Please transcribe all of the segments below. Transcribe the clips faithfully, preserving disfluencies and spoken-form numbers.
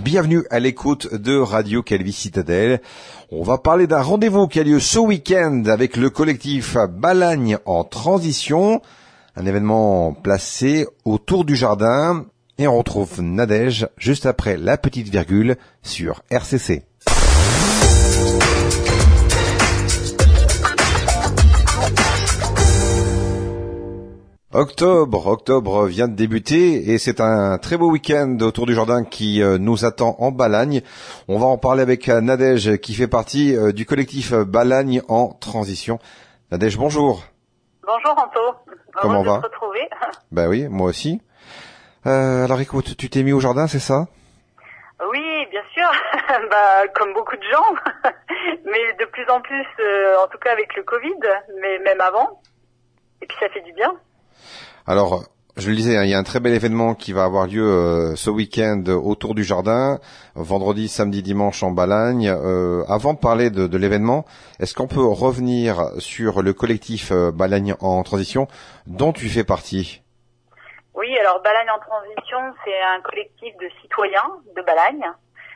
Bienvenue à l'écoute de Radio Calvi Citadelle. On va parler d'un rendez-vous qui a lieu ce week-end avec le collectif Balagne en transition, un événement placé autour du jardin. Et on retrouve Nadège juste après la petite virgule sur R C C. Octobre, octobre vient de débuter et c'est un très beau week-end autour du jardin qui nous attend en Balagne. On va en parler avec Nadège qui fait partie du collectif Balagne en transition. Nadège, bonjour. Bonjour Anto. Comment on va? De te retrouver. Ben oui, moi aussi. Euh, alors écoute, tu t'es mis au jardin, c'est ça? Oui, bien sûr. bah comme beaucoup de gens, mais de plus en plus, euh, en tout cas avec le Covid, mais même avant. Et puis ça fait du bien. Alors, je le disais, hein, il y a un très bel événement qui va avoir lieu euh, ce week-end autour du jardin, vendredi, samedi, dimanche en Balagne. Euh, avant de parler de, de l'événement, est-ce qu'on peut revenir sur le collectif euh, Balagne en transition dont tu fais partie? Oui, alors Balagne en transition, c'est un collectif de citoyens de Balagne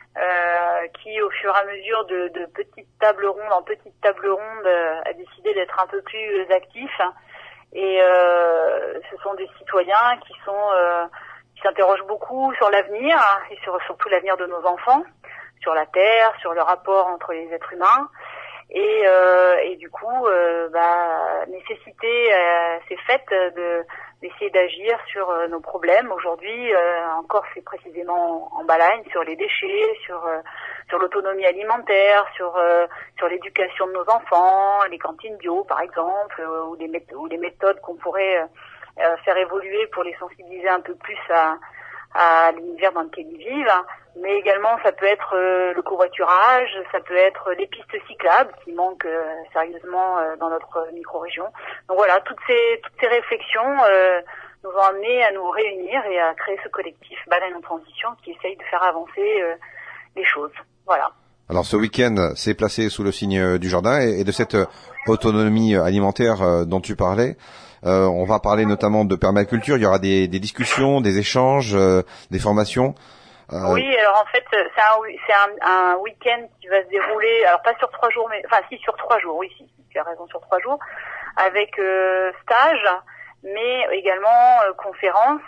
euh, qui, au fur et à mesure de, de petites tables rondes en petites tables rondes, euh, a décidé d'être un peu plus actif. Et euh, ce sont des citoyens qui sont euh, qui s'interrogent beaucoup sur l'avenir et sur surtout l'avenir de nos enfants, sur la terre, sur le rapport entre les êtres humains. Et, euh, et du coup, euh, bah, nécessité euh, s'est faite de d'essayer d'agir sur euh, nos problèmes. Aujourd'hui, euh, encore c'est précisément en Balagne, sur les déchets, sur euh, sur l'autonomie alimentaire, sur euh, sur l'éducation de nos enfants, les cantines bio par exemple, euh, ou des méthodes, ou des méthodes qu'on pourrait euh, faire évoluer pour les sensibiliser un peu plus à à l'univers dans lequel ils vivent. Mais également ça peut être euh, le covoiturage, ça peut être les pistes cyclables qui manquent euh, sérieusement euh, dans notre micro-région. Donc voilà, toutes ces toutes ces réflexions euh, nous ont amenés à nous réunir et à créer ce collectif Balagne en transition qui essaye de faire avancer euh, les choses. Voilà. Alors ce week-end, c'est placé sous le signe du jardin et, et de cette autonomie alimentaire euh, dont tu parlais. Euh, on va parler notamment de permaculture. Il y aura des, des discussions, des échanges, euh, des formations. Euh... Oui, alors en fait, c'est un, c'est un, un week-end qui va se dérouler, alors pas sur trois jours, mais enfin si sur trois jours, oui, si, tu as raison, sur trois jours, avec euh, stage, mais également euh, conférence.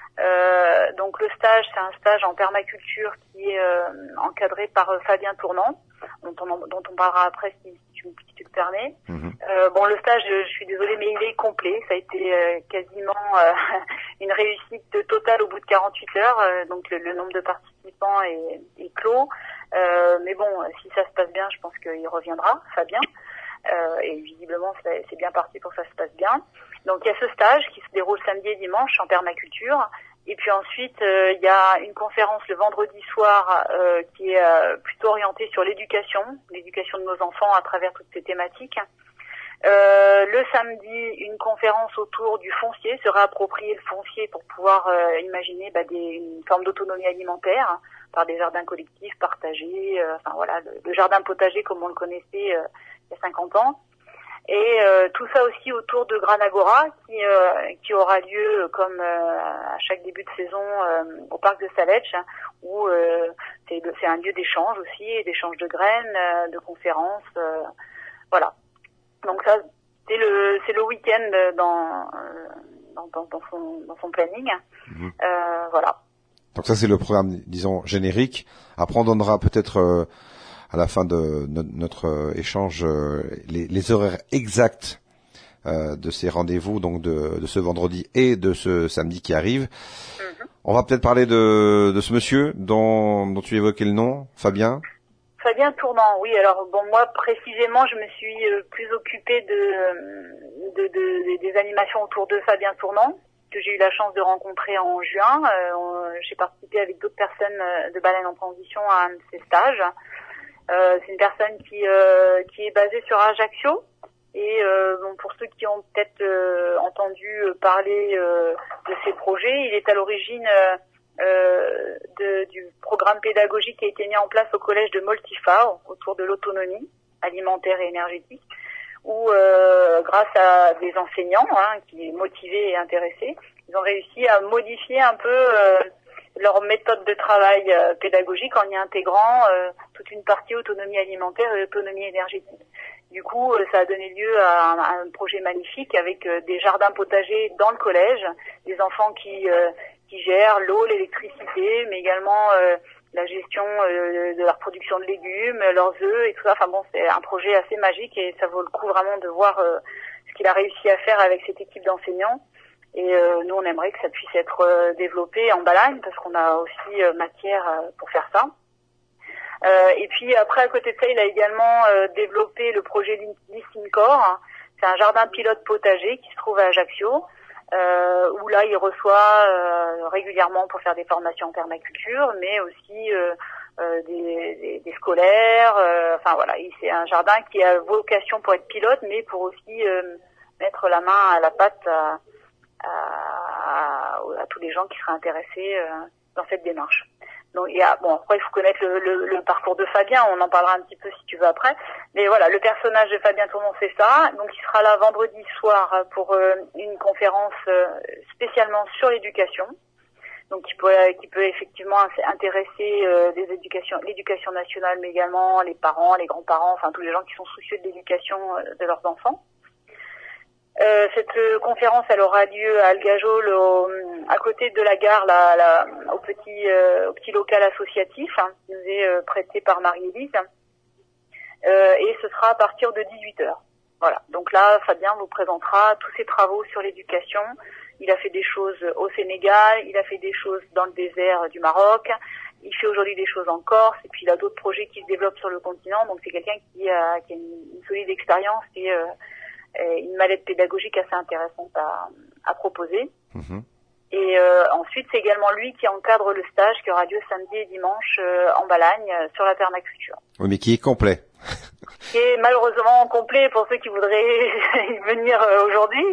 Euh, donc le stage, c'est un stage en permaculture qui est euh, encadré par euh, Fabien Tournant, dont on, dont on parlera après si, si, tu, si tu le permets. Mmh. Euh, bon, le stage, je, je suis désolée, mais il est complet. Ça a été euh, quasiment euh, une réussite totale au bout de quarante-huit heures. Euh, donc le, le nombre de participants est, est clos. Euh, mais bon, si ça se passe bien, je pense qu'il reviendra, Fabien. Euh, et visiblement, c'est, c'est bien parti pour que ça se passe bien. Donc il y a ce stage qui se déroule samedi et dimanche en permaculture. Et puis ensuite, euh, il y a une conférence le vendredi soir euh, qui est euh, plutôt orientée sur l'éducation, l'éducation de nos enfants à travers toutes ces thématiques. Euh, le samedi, une conférence autour du foncier, se réapproprier le foncier pour pouvoir euh, imaginer bah, des, une forme d'autonomie alimentaire hein, par des jardins collectifs partagés, euh, enfin voilà, le, le jardin potager comme on le connaissait euh, il y a cinquante ans. Et euh, tout ça aussi autour de Granagora qui euh, qui aura lieu comme euh, à chaque début de saison euh, au parc de Saletch où euh, c'est, c'est un lieu d'échange aussi, d'échange de graines, euh, de conférences, euh, voilà. Donc ça c'est le c'est le week-end dans dans, dans, dans son dans son planning, mmh. euh, voilà. Donc ça c'est le programme disons générique. Après on donnera peut-être euh, à la fin de notre échange les, les horaires exacts euh, de ces rendez-vous, donc de, de ce vendredi et de ce samedi qui arrive. Mm-hmm. On va peut-être parler de, de ce monsieur dont, dont tu évoquais le nom, Fabien. Fabien Tournant, oui. Alors bon, moi précisément, je me suis plus occupée de, de, de, de des animations autour de Fabien Tournant, que j'ai eu la chance de rencontrer en juin. Euh, on, j'ai participé avec d'autres personnes de Balagne en transition à un de ces stages. Euh, c'est une personne qui euh, qui est basée sur Ajaccio et euh, bon, pour ceux qui ont peut-être euh, entendu parler euh, de ces projets, il est à l'origine euh, euh, de, du programme pédagogique qui a été mis en place au collège de Moltifar autour de l'autonomie alimentaire et énergétique, où euh, grâce à des enseignants hein, qui sont motivés et intéressés, ils ont réussi à modifier un peu euh, leur méthode de travail euh, pédagogique en y intégrant euh, toute une partie autonomie alimentaire et autonomie énergétique. Du coup, euh, ça a donné lieu à un, à un projet magnifique avec euh, des jardins potagers dans le collège, des enfants qui euh, qui gèrent l'eau, l'électricité, mais également euh, la gestion euh, de leur production de légumes, leurs œufs et tout ça. Enfin bon, c'est un projet assez magique et ça vaut le coup vraiment de voir euh, ce qu'il a réussi à faire avec cette équipe d'enseignants. Et euh, nous, on aimerait que ça puisse être euh, développé en Balagne parce qu'on a aussi euh, matière euh, pour faire ça. Euh, et puis après, à côté de ça, il a également euh, développé le projet Listincor. C'est un jardin pilote potager qui se trouve à Ajaccio, euh, où là, il reçoit euh, régulièrement pour faire des formations en permaculture, mais aussi euh, euh, des, des, des scolaires. Euh, enfin voilà, c'est un jardin qui a vocation pour être pilote, mais pour aussi euh, mettre la main à la pâte à, à, à tous les gens qui seraient intéressés euh, dans cette démarche. Donc il y a bon après il faut connaître le, le, le parcours de Fabien, on en parlera un petit peu si tu veux après. Mais voilà, le personnage de Fabien Tourmont c'est ça. Donc il sera là vendredi soir pour euh, une conférence euh, spécialement sur l'éducation. Donc qui peut qui peut effectivement intéresser euh, des éducations l'éducation nationale mais également les parents, les grands-parents, enfin tous les gens qui sont soucieux de l'éducation euh, de leurs enfants. Euh, cette euh, conférence, elle aura lieu à Algajol, au, à côté de la gare, là, là, au petit, euh, au petit local associatif, hein, qui nous est euh, prêté par Marie-Élise. Euh, et ce sera à partir de dix-huit heures. Voilà. Donc là, Fabien vous présentera tous ses travaux sur l'éducation. Il a fait des choses au Sénégal, il a fait des choses dans le désert du Maroc. Il fait aujourd'hui des choses en Corse, et puis il a d'autres projets qui se développent sur le continent. Donc c'est quelqu'un qui a, qui a une, une solide expérience et euh, une mallette pédagogique assez intéressante à, à proposer. Mmh. Et euh, ensuite, c'est également lui qui encadre le stage qui aura lieu samedi et dimanche euh, en Balagne euh, sur la permaculture. Oui, mais qui est complet. Qui est malheureusement complet pour ceux qui voudraient y venir euh, aujourd'hui.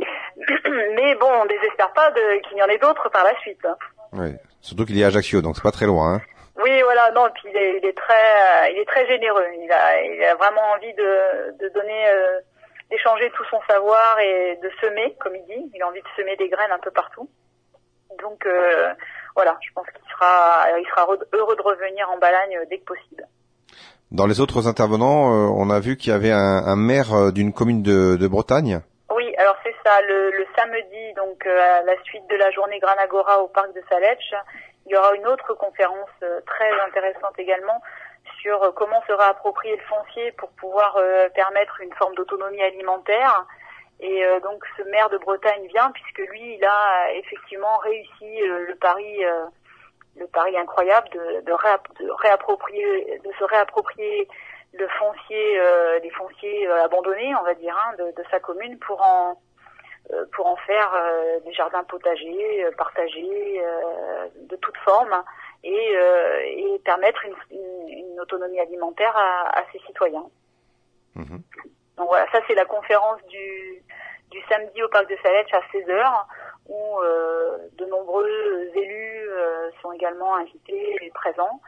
Mais bon, on désespère pas de, qu'il y en ait d'autres par la suite. Oui, surtout qu'il est à Ajaccio, donc c'est pas très loin. Hein. Oui, voilà, non, puis il est, il est très, il est très généreux. Il a, il a vraiment envie de, de donner. Euh, d'échanger tout son savoir et de semer, comme il dit. Il a envie de semer des graines un peu partout. Donc euh, voilà, je pense qu'il sera, il sera heureux de revenir en Balagne dès que possible. Dans les autres intervenants, euh, on a vu qu'il y avait un, un maire d'une commune de, de Bretagne. Oui, alors c'est ça. Le, le samedi, donc euh, à la suite de la journée Granagora au parc de Saletch, il y aura une autre conférence euh, très intéressante également sur comment se réapproprier le foncier pour pouvoir euh, permettre une forme d'autonomie alimentaire. Et euh, donc ce maire de Bretagne vient puisque lui, il a effectivement réussi euh, le pari, euh, le pari incroyable de, de, réapp- de réapproprier, de se réapproprier le foncier, euh, les fonciers euh, abandonnés, on va dire, hein, de, de sa commune pour en euh, pour en faire euh, des jardins potagers, euh, partagés, euh, de toute forme. Et, euh, et permettre une, une, une autonomie alimentaire à, à ses citoyens. Mmh. Donc voilà, ça c'est la conférence du, du samedi au parc de Saletch à seize heures, où euh, de nombreux élus euh, sont également invités et présents.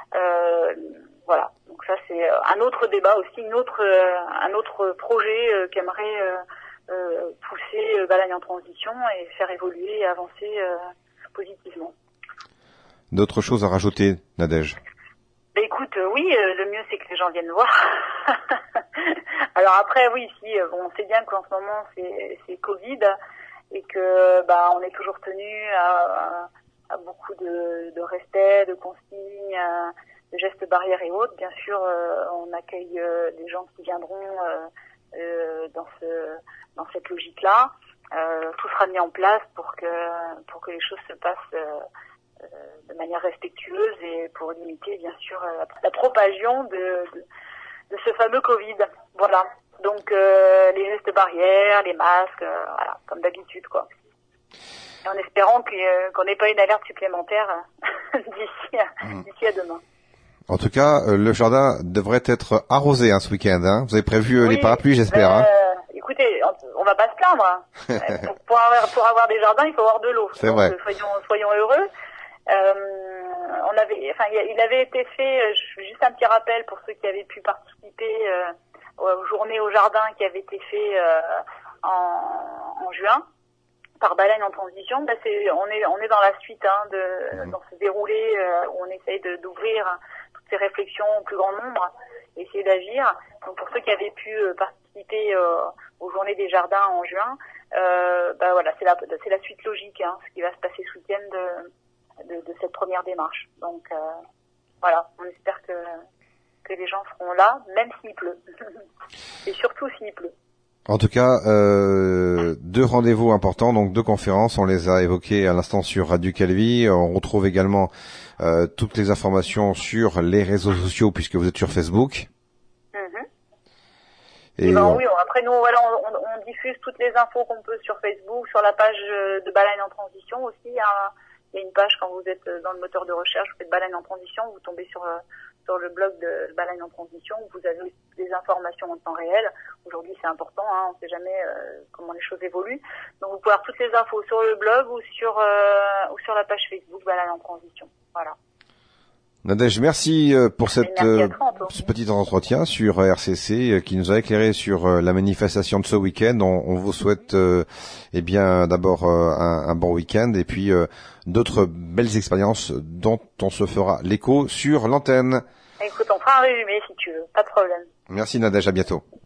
Euh, voilà, donc ça c'est un autre débat aussi, une autre, euh, un autre projet euh, qu'aimerait euh, euh, pousser euh, Balagne en transition et faire évoluer et avancer euh, positivement. D'autres choses à rajouter, Nadège? Bah écoute, euh, oui, euh, le mieux c'est que les gens viennent voir. Alors après, oui, si, euh, bon, on sait bien qu'en ce moment c'est, c'est Covid et que bah on est toujours tenu à, à beaucoup de, de respect, de consignes, à, de gestes barrières et autres. Bien sûr, euh, on accueille euh, les gens qui viendront euh, euh, dans ce dans cette logique-là. Euh, tout sera mis en place pour que pour que les choses se passent. Euh, de manière respectueuse et pour limiter bien sûr la, la propagation de, de, de ce fameux Covid. Voilà. Donc euh, les gestes barrières, les masques, euh, voilà, comme d'habitude quoi. Et en espérant que, euh, qu'on n'ait pas une alerte supplémentaire euh, d'ici, à, mmh. d'ici à demain. En tout cas, euh, le jardin devrait être arrosé hein, ce week-end. Hein. Vous avez prévu euh, oui, les parapluies, j'espère. Euh, hein. Écoutez, on, on va pas se plaindre. Hein. pour, pour, avoir, pour avoir des jardins, il faut avoir de l'eau. C'est Donc, vrai. Soyons, soyons heureux. Euh, on avait, enfin, il avait été fait, juste un petit rappel pour ceux qui avaient pu participer euh, aux journées au jardin qui avaient été fait euh, en, en juin par Baleine en transition, bah c'est, on est, on est dans la suite hein, de, mmh. dans ce déroulé euh, où on essaye de, d'ouvrir toutes ces réflexions au plus grand nombre, essayer d'agir. Donc pour ceux qui avaient pu euh, participer euh, aux Journées des Jardins en juin, euh, bah voilà, c'est la, c'est la suite logique, hein, ce qui va se passer ce week-end de, de, de cette première démarche. Donc euh, voilà, on espère que que les gens seront là, même s'il pleut, et surtout s'il pleut. En tout cas, euh, deux rendez-vous importants, donc deux conférences, on les a évoquées à l'instant sur Radio Calvi. On retrouve également euh, toutes les informations sur les réseaux sociaux puisque vous êtes sur Facebook. Mm-hmm. Et, et ben on... oui, après nous, voilà, on, on, on diffuse toutes les infos qu'on peut sur Facebook, sur la page de Baleine en transition aussi. Hein. Il y a une page quand vous êtes dans le moteur de recherche, vous faites Baleine en transition, vous tombez sur sur le blog de Baleine en transition, où vous avez des informations en temps réel. Aujourd'hui, c'est important, hein, on ne sait jamais euh, comment les choses évoluent. Donc, vous pouvez avoir toutes les infos sur le blog ou sur euh, ou sur la page Facebook Baleine en transition. Voilà. Nadège, merci pour cette, merci toi, ce petit entretien sur R C C qui nous a éclairé sur la manifestation de ce week-end. On, on vous souhaite euh, eh bien d'abord euh, un, un bon week-end et puis euh, d'autres belles expériences dont on se fera l'écho sur l'antenne. Écoute, on fera un résumé si tu veux, pas de problème. Merci Nadège, à bientôt.